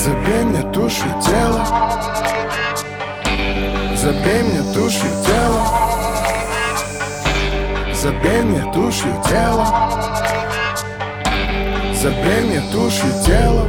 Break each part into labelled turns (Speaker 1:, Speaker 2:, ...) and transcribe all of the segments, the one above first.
Speaker 1: Забей мне душу и тело, забей мне душу и тело, забей мне душу и тело, забей мне душу и тело,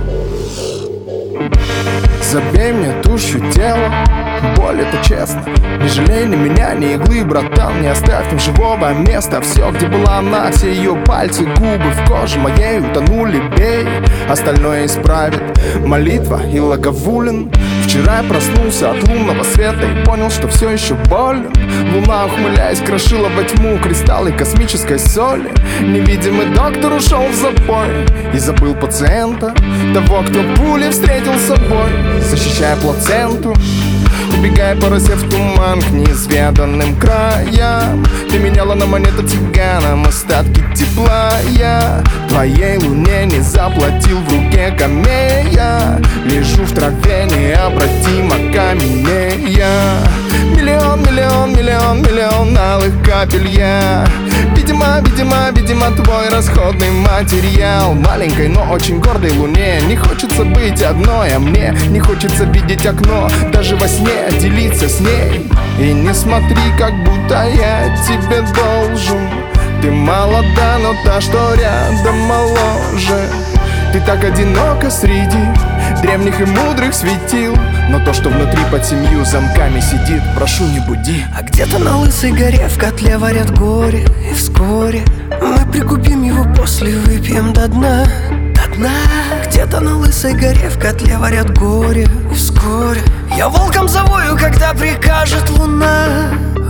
Speaker 1: забей мне душу и тело. Боль — это честно. Не жалей ни меня, ни иглы, братан. Не оставь там живого места. Все, где была она, все ее пальцы, губы в коже моей утонули, бей. Остальное исправит молитва и Лаговулин. Вчера я проснулся от лунного света и понял, что все еще болен. Луна, ухмыляясь, крошила во тьму кристаллы космической соли. Невидимый доктор ушел в запой и забыл пациента, того, кто пули встретил с собой, защищая плаценту, убегая по росе в туман к неизведанным краям. Ты меняла на монету цыганам остатки тепла. Я твоей луне не заплатил, в руке камея. Лежу в траве необратимо каменея. Миллион, миллион, миллион, миллион алых капель я. Видимо, твой расходный материал. Маленькой, но очень гордой луне не хочется быть одной, а мне не хочется видеть окно даже во сне, делиться с ней. И не смотри, как будто я тебе должен. Ты молода, но та, что рядом, моложе. Ты так одинока среди древних и мудрых светил, но то, что внутри под 7 замками сидит, прошу, не буди.
Speaker 2: А где-то на лысой горе в котле варят горе, и вскоре мы прикупим его, после выпьем до дна, до дна. Где-то на лысой горе в котле варят горе, и вскоре я волком завою, когда прикажет луна.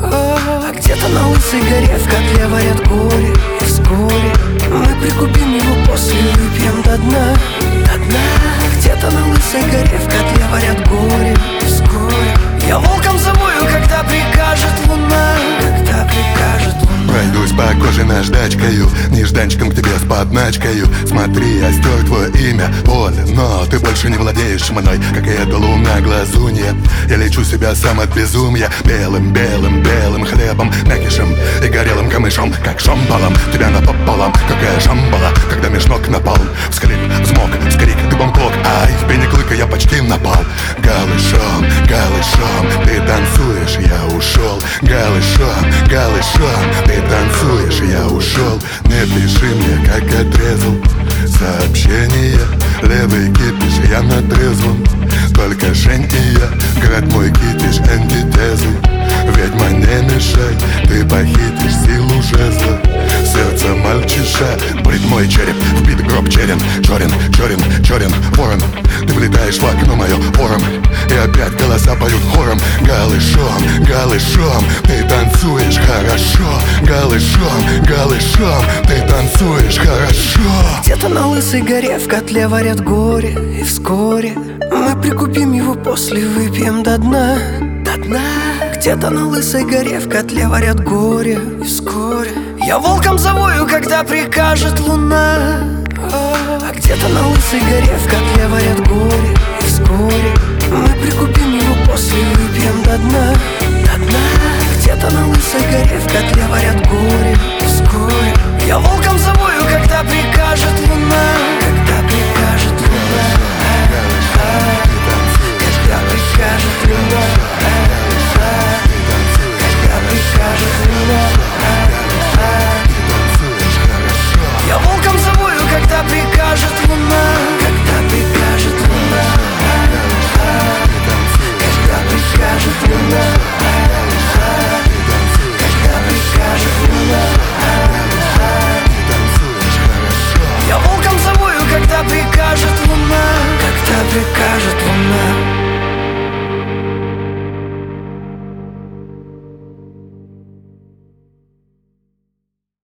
Speaker 2: А где-то на лысой горе в котле варят горе, и вскоре мы прикупим его, после выпьем до дна, до дна. Где-то на лысой горе в котле варят горе, и вскоре я волком завою, когда прикажет луна, когда прикажет луна.
Speaker 3: Пройдусь по коже наждачкою, нежданчиком к тебе с подначкою. Смотри, я стер твое имя, боль, но ты больше не владеешь мной, как и эта луна глазунья. Я лечу себя сам от безумия белым, белым, белым хлебом, мякишем и горелым камышом, как шомполом. Тебя напополам, какая шамбала, когда меж ног напал. Всхлип, взмок, вскрик, ты бомклок, ай, в пене клыка я почти напал. Голышом, голышом, ты танцуешь, я ушел. Голышом, голышом, ты танцуешь, я ушел. Не пиши мне, как отрезал сообщение. Левый кипиш, я на трезвом, только Жень и я. Град мой кипиш, антитезы. Ведьма, не мешай, ты похитишь силу жезла. Сердце мальчиша, брит мой череп, вбит гроб черен. Черен, черен, черен, ворон. Ты влетаешь в окно мое вором, и опять голоса поют хором. Голышом, голышом, ты танцуешь хорошо. Голышом, голышом, ты танцуешь хорошо.
Speaker 2: Где-то на лысой горе в котле варят горе, и вскоре мы прикупим его, после выпьем до дна, до дна. Где-то на лысой горе в котле варят горе, и вскоре я волком завою, когда прикажет луна. А где-то на лысой горе в котле